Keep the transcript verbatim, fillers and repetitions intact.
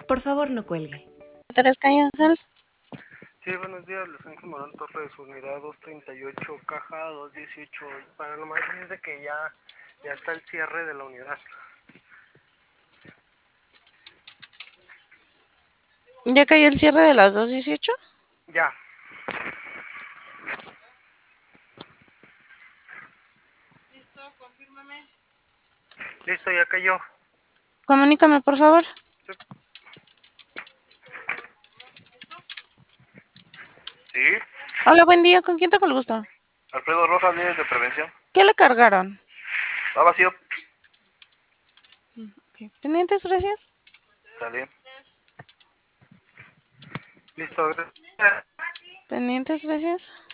Por favor, no cuelgue. Tres Cañazal. Sí, buenos días, Luis Ángel Morán Torres, unidad doscientos treinta y ocho, caja doscientos dieciocho. Para nomás decirte que ya, ya está el cierre de la unidad. ¿Ya cayó el cierre de las dos dieciocho? Ya. Listo, confírmame. Listo, ya cayó. Comunícame, por favor. Sí. ¿Sí? Hola, buen día. ¿Con quién tengo el gusto? Alfredo Rojas, líderes de prevención. ¿Qué le cargaron? Va vacío. Okay. Pendientes, gracias. Sale. Listo, gracias. Pendientes, gracias.